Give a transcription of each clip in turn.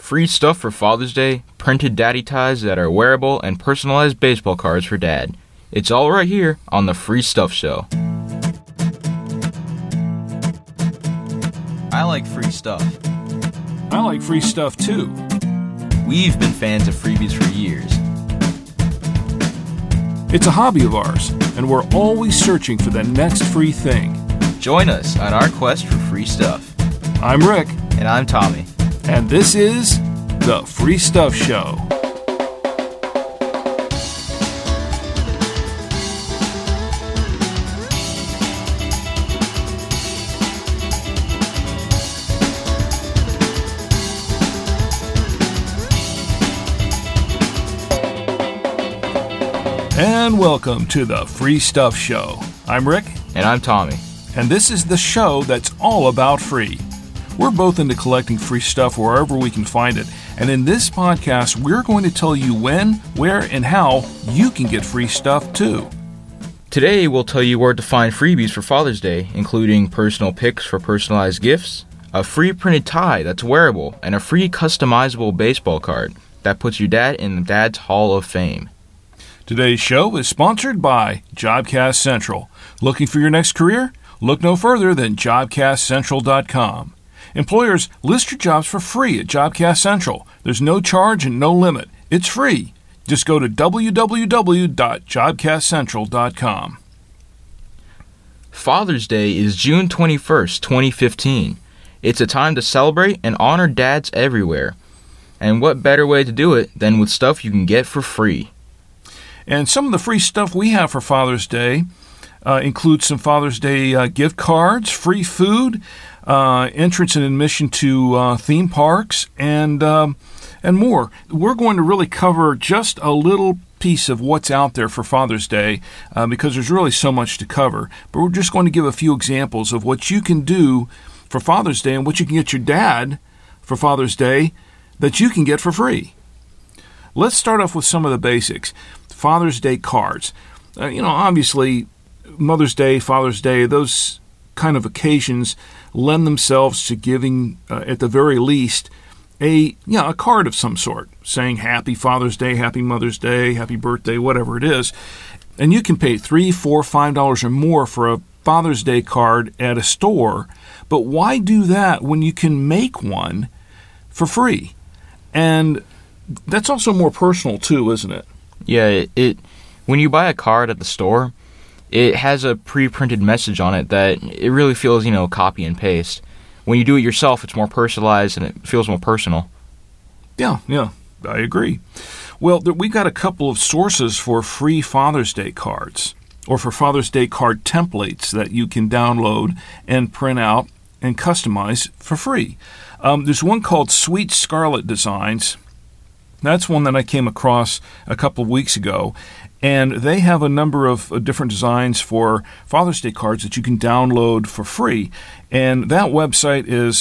Free stuff for Father's Day, printed daddy ties that are wearable, and personalized baseball cards for Dad. It's all right here on the Free Stuff Show. I like free stuff. I like free stuff too. We've been fans of freebies for years. It's a hobby of ours, and we're always searching for the next free thing. Join us on our quest for free stuff. I'm Rick. And I'm Tommy. And this is the Free Stuff Show. And welcome to the Free Stuff Show. I'm Rick. And I'm Tommy. And this is the show that's all about free. We're both into collecting free stuff wherever we can find it. And in this podcast, we're going to tell you when, where, and how you can get free stuff too. Today, we'll tell you where to find freebies for Father's Day, including personal picks for personalized gifts, a free printed tie that's wearable, and a free customizable baseball card that puts your dad in Dad's Hall of Fame. Today's show is sponsored by Jobcast Central. Looking for your next career? Look no further than JobcastCentral.com. Employers, list your jobs for free at Jobcast Central. There's no charge and no limit. It's free. Just go to www.jobcastcentral.com. Father's Day is June 21st, 2015. It's a time to celebrate and honor dads everywhere. And what better way to do it than with stuff you can get for free? And some of the free stuff we have for Father's Day includes some Father's Day gift cards, free food, entrance and admission to theme parks, and more. We're going to really cover just a little piece of what's out there for Father's Day because there's really so much to cover. But we're just going to give a few examples of what you can do for Father's Day and what you can get your dad for Father's Day that you can get for free. Let's start off with some of the basics. Father's Day cards. Obviously, Mother's Day, Father's Day, those kind of occasions lend themselves to giving, at the very least, a card of some sort, saying Happy Father's Day, Happy Mother's Day, Happy Birthday, whatever it is. And you can pay $3, $4, $5 or more for a Father's Day card at a store. But why do that when you can make one for free? And that's also more personal too, isn't it? Yeah, when you buy a card at the store, it has a pre-printed message on it that it really feels, copy and paste. When you do it yourself, it's more personalized and it feels more personal. Yeah, I agree. Well, we've got a couple of sources for free Father's Day cards, or for Father's Day card templates that you can download and print out and customize for free. There's one called Sweet Scarlet Designs. That's one that I came across a couple of weeks ago, and they have a number of different designs for Father's Day cards that you can download for free. And that website is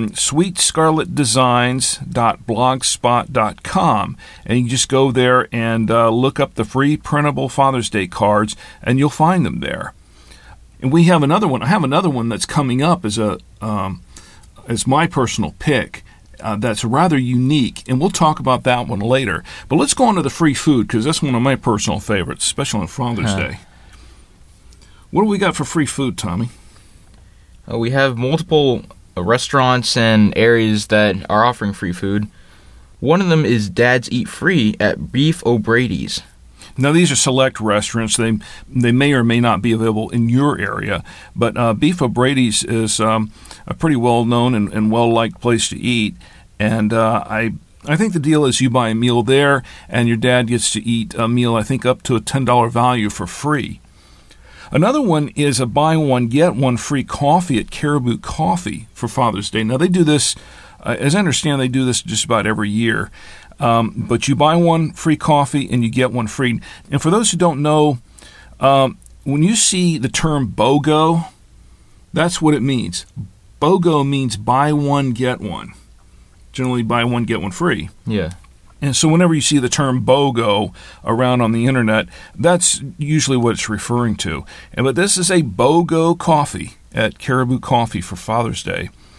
sweetscarletdesigns.blogspot.com, and you just go there and look up the free printable Father's Day cards, and you'll find them there. And we have another one. I have another one that's coming up as my personal pick. That's rather unique, and we'll talk about that one later. But let's go on to the free food, because that's one of my personal favorites, especially on Father's Day. What do we got for free food, Tommy? We have multiple restaurants and areas that are offering free food. One of them is Dad's Eat Free at Beef O'Brady's. Now, these are select restaurants. They may or may not be available in your area, but Beef O'Brady's is a pretty well-known and well-liked place to eat. And I think the deal is you buy a meal there, and your dad gets to eat a meal, I think, up to a $10 value for free. Another one is a buy one, get one free coffee at Caribou Coffee for Father's Day. Now, they do this, as I understand, they do this just about every year. But you buy one free coffee and you get one free. And for those who don't know, when you see the term BOGO, that's what it means. BOGO means buy one, get one. Generally, buy one, get one free. Yeah. And so whenever you see the term BOGO around on the internet, that's usually what it's referring to. But this is a BOGO coffee at Caribou Coffee for Father's Day.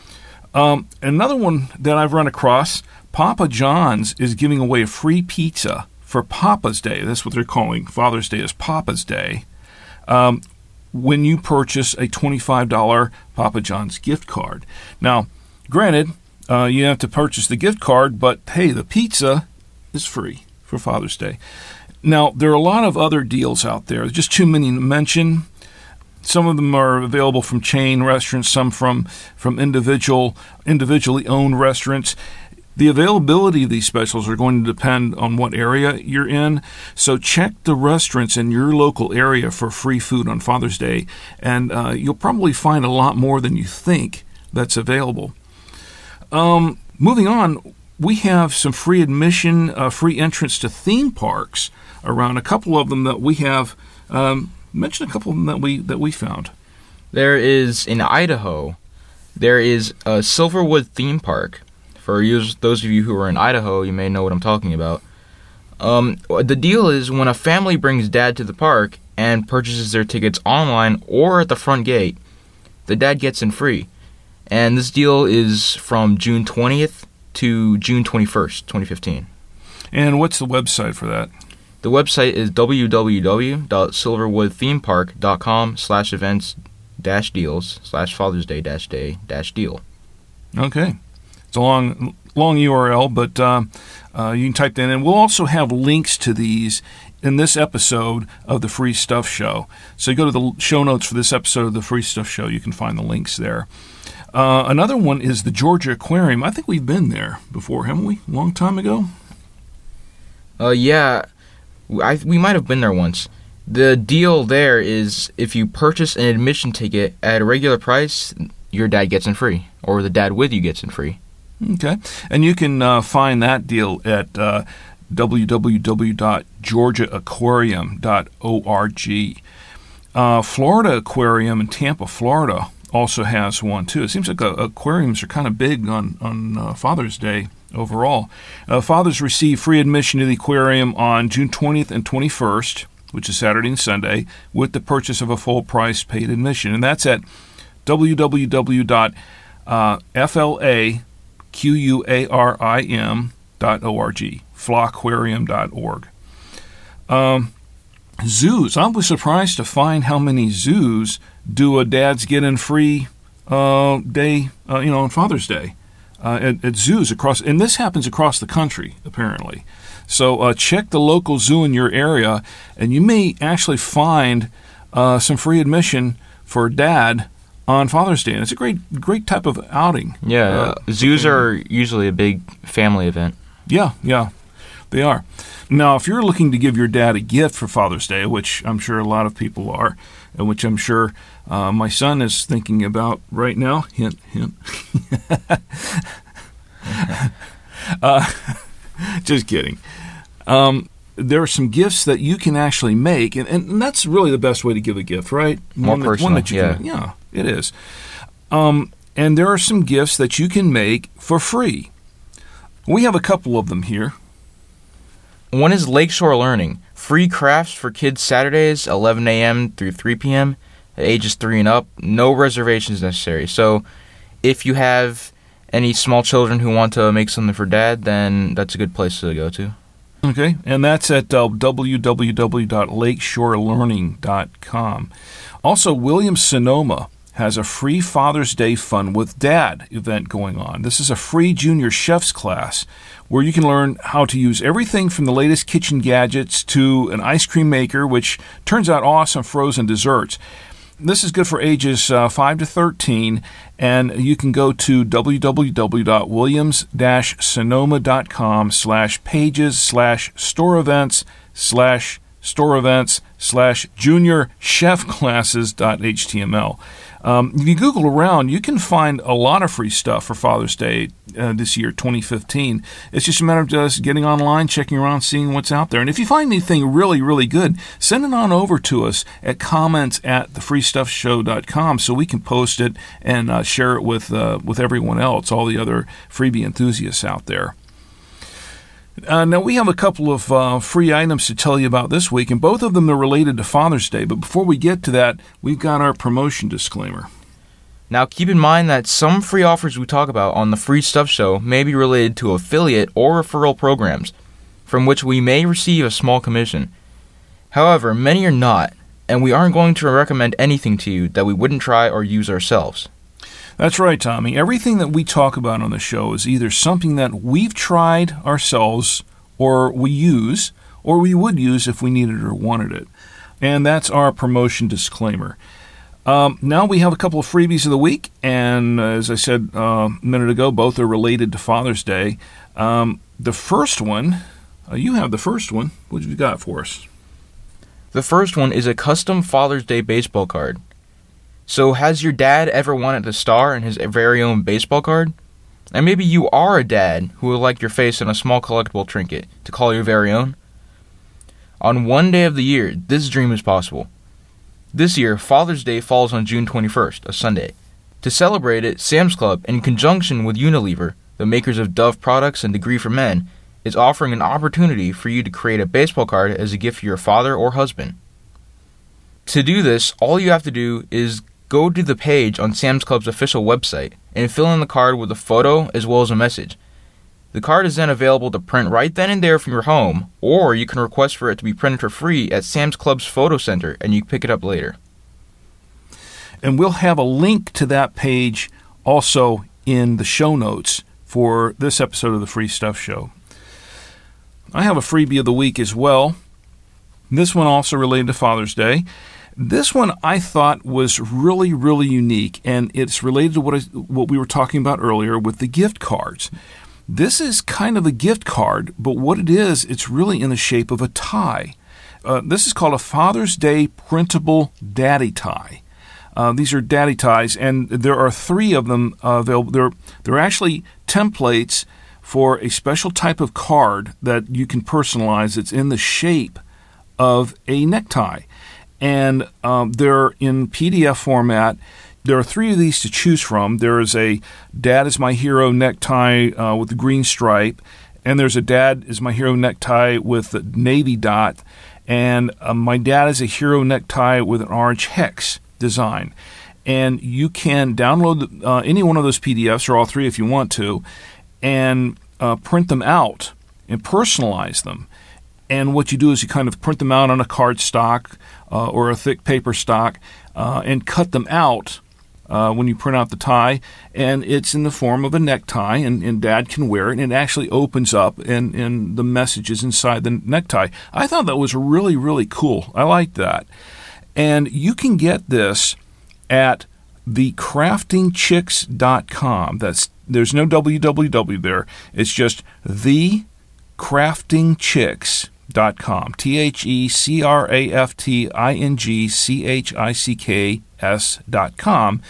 Another one that I've run across, Papa John's is giving away a free pizza for Papa's Day. That's what they're calling Father's Day is Papa's Day. When you purchase a $25 Papa John's gift card. Now, granted, you have to purchase the gift card, but hey, the pizza is free for Father's Day. Now, there are a lot of other deals out there. There's just too many to mention. Some of them are available from chain restaurants, some from individually owned restaurants. The availability of these specials are going to depend on what area you're in. So check the restaurants in your local area for free food on Father's Day, and you'll probably find a lot more than you think that's available. Moving on, we have some free admission, free entrance to theme parks around. A couple of them that we have. Mention a couple of them that we found. There is, in Idaho, there is a Silverwood theme park. For those of you who are in Idaho, you may know what I'm talking about. The deal is when a family brings dad to the park and purchases their tickets online or at the front gate, the dad gets in free. And this deal is from June 20th to June 21st, 2015. And what's the website for that? The website is www.silverwoodthemepark.com/events-deals/Father's Day-deal. Okay. It's a long URL, but you can type that in. We'll also have links to these in this episode of the Free Stuff Show. So you go to the show notes for this episode of the Free Stuff Show. You can find the links there. Another one is the Georgia Aquarium. I think we've been there before, haven't we? A long time ago? Yeah. We might have been there once. The deal there is if you purchase an admission ticket at a regular price, your dad gets in free, or the dad with you gets in free. Okay. And you can find that deal at www.georgiaaquarium.org. Florida Aquarium in Tampa, Florida also has one, too. It seems like aquariums are kind of big on Father's Day overall. Fathers receive free admission to the aquarium on June 20th and 21st, which is Saturday and Sunday, with the purchase of a full-price paid admission. And that's at www.flaquarim.org, flaquarium.org. Zoos. I was surprised to find how many zoos do a dads get in free day, on Father's Day. At zoos across, and this happens across the country, apparently. So check the local zoo in your area, and you may actually find some free admission for dad on Father's Day. And it's a great type of outing. Yeah, zoos are usually a big family event. Yeah, they are. Now, if you're looking to give your dad a gift for Father's Day, which I'm sure a lot of people are, and which I'm sure my son is thinking about right now, hint. Just kidding. There are some gifts that you can actually make, and that's really the best way to give a gift, right? More personal, yeah, it is. And there are some gifts that you can make for free. We have a couple of them here. One is Lakeshore Learning. Free crafts for kids Saturdays, 11 a.m. through 3 p.m. at ages 3 and up. No reservations necessary. So if you have any small children who want to make something for dad, then that's a good place to go to. Okay, and that's at www.lakeshorelearning.com. Also, Williams-Sonoma has a free Father's Day Fun with Dad event going on. This is a free junior chef's class where you can learn how to use everything from the latest kitchen gadgets to an ice cream maker, which turns out awesome frozen desserts. This is good for ages 5 to 13, and you can go to www.williams-sonoma.com/pages/store events/junior-chef-classes.html. If you Google around, you can find a lot of free stuff for Father's Day this year, 2015. It's just a matter of just getting online, checking around, seeing what's out there. And if you find anything really, really good, send it on over to us at comments@thefreestuffshow.com so we can post it and share it with everyone else, all the other freebie enthusiasts out there. Now, we have a couple of free items to tell you about this week, and both of them are related to Father's Day. But before we get to that, we've got our promotion disclaimer. Now, keep in mind that some free offers we talk about on the Free Stuff Show may be related to affiliate or referral programs, from which we may receive a small commission. However, many are not, and we aren't going to recommend anything to you that we wouldn't try or use ourselves. That's right, Tommy. Everything that we talk about on the show is either something that we've tried ourselves, or we use, or we would use if we needed or wanted it. And that's our promotion disclaimer. Now we have a couple of freebies of the week, and as I said a minute ago, both are related to Father's Day. The first one, you have the first one. What have you got for us? The first one is a custom Father's Day baseball card. So has your dad ever wanted to star in his very own baseball card? And maybe you are a dad who would like your face on a small collectible trinket to call your very own. On one day of the year, this dream is possible. This year, Father's Day falls on June 21st, a Sunday. To celebrate it, Sam's Club, in conjunction with Unilever, the makers of Dove products and Degree for Men, is offering an opportunity for you to create a baseball card as a gift for your father or husband. To do this, all you have to do is go to the page on Sam's Club's official website and fill in the card with a photo as well as a message. The card is then available to print right then and there from your home, or you can request for it to be printed for free at Sam's Club's Photo Center and you can pick it up later. And we'll have a link to that page also in the show notes for this episode of the Free Stuff Show. I have a freebie of the week as well. This one also related to Father's Day. This one I thought was really, really unique, and it's related to what we were talking about earlier with the gift cards. This is kind of a gift card, but what it is, it's really in the shape of a tie. This is called a Father's Day printable daddy tie. These are daddy ties, and there are 3 of them available. They're actually templates for a special type of card that you can personalize. It's in the shape of a necktie. And they're in PDF format. There are 3 of these to choose from. There is a Dad is My Hero necktie with the green stripe, and there's a Dad is My Hero necktie with the navy dot, and My Dad is a Hero necktie with an orange hex design. And you can download any one of those PDFs, or all 3 if you want to, and print them out and personalize them. And what you do is you kind of print them out on a card stock or a thick paper stock and cut them out when you print out the tie. And it's in the form of a necktie, and Dad can wear it. And it actually opens up, and the message is inside the necktie. I thought that was really, really cool. I like that. And you can get this at thecraftingchicks.com. There's no www there. It's just thecraftingchicks.com. TheCraftingchicks.com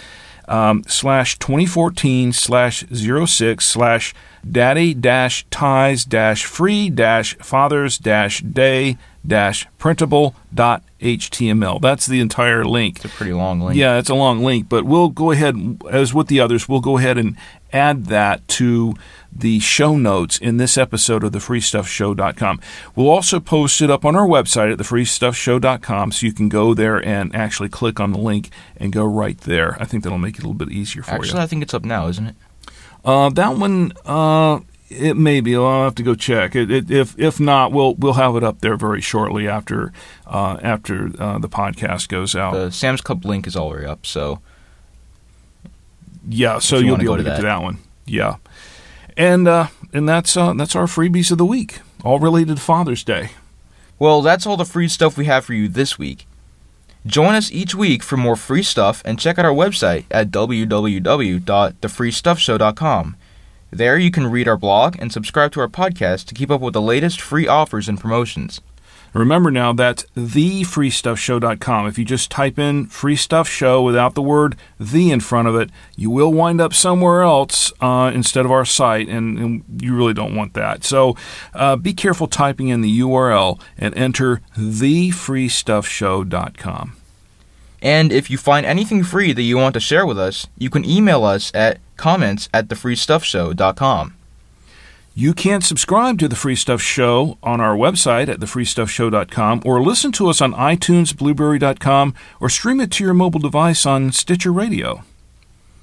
/2014/06/daddy-ties-free-fathers-day-printable.html. That's the entire link. It's a pretty long link. Yeah, it's a long link, but we'll go ahead, as with the others, we'll go ahead and add that to the show notes in this episode of thefreestuffshow.com. We'll also post it up on our website at thefreestuffshow.com, so you can go there and actually click on the link and go right there. I think that'll make it a little bit easier for you. Actually, I think it's up now, isn't it? That one, it may be. I'll have to go check. If not, we'll have it up there very shortly after the podcast goes out. The Sam's Club link is already up, so yeah. So you'll be able to get to that one. Yeah. And that's our freebies of the week, all related to Father's Day. Well, that's all the free stuff we have for you this week. Join us each week for more free stuff, and check out our website at www.thefreestuffshow.com. There you can read our blog and subscribe to our podcast to keep up with the latest free offers and promotions. Remember now, that's thefreestuffshow.com. If you just type in Free Stuff Show without the word "the" in front of it, you will wind up somewhere else instead of our site, and you really don't want that. So be careful typing in the URL and enter thefreestuffshow.com. And if you find anything free that you want to share with us, you can email us at comments@thefreestuffshow.com. You can subscribe to The Free Stuff Show on our website at thefreestuffshow.com, or listen to us on iTunes, Blueberry.com, or stream it to your mobile device on Stitcher Radio.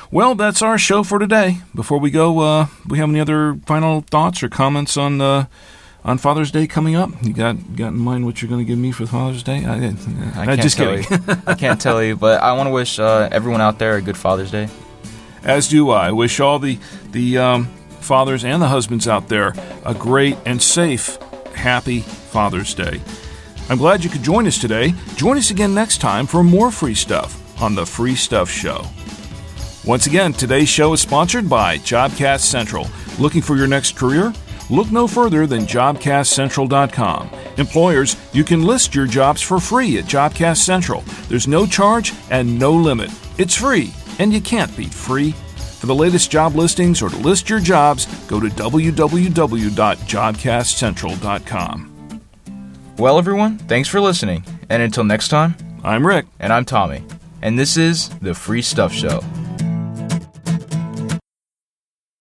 Well, that's our show for today. Before we go, we have any other final thoughts or comments on Father's Day coming up? You got in mind what you're going to give me for Father's Day? I can't tell you. I can't tell you, but I want to wish everyone out there a good Father's Day. As do I. Wish all the fathers and the husbands out there a great and safe, happy Father's Day. I'm glad you could join us today. Join us again next time for more free stuff on the Free Stuff Show. Once again, today's show is sponsored by Jobcast Central. Looking for your next career? Look no further than JobcastCentral.com. Employers, you can list your jobs for free at Jobcast Central. There's no charge and no limit. It's free, and you can't beat free. For the latest job listings or to list your jobs, go to www.JobcastCentral.com. Well, everyone, thanks for listening. And until next time, I'm Rick. And I'm Tommy. And this is the Free Stuff Show.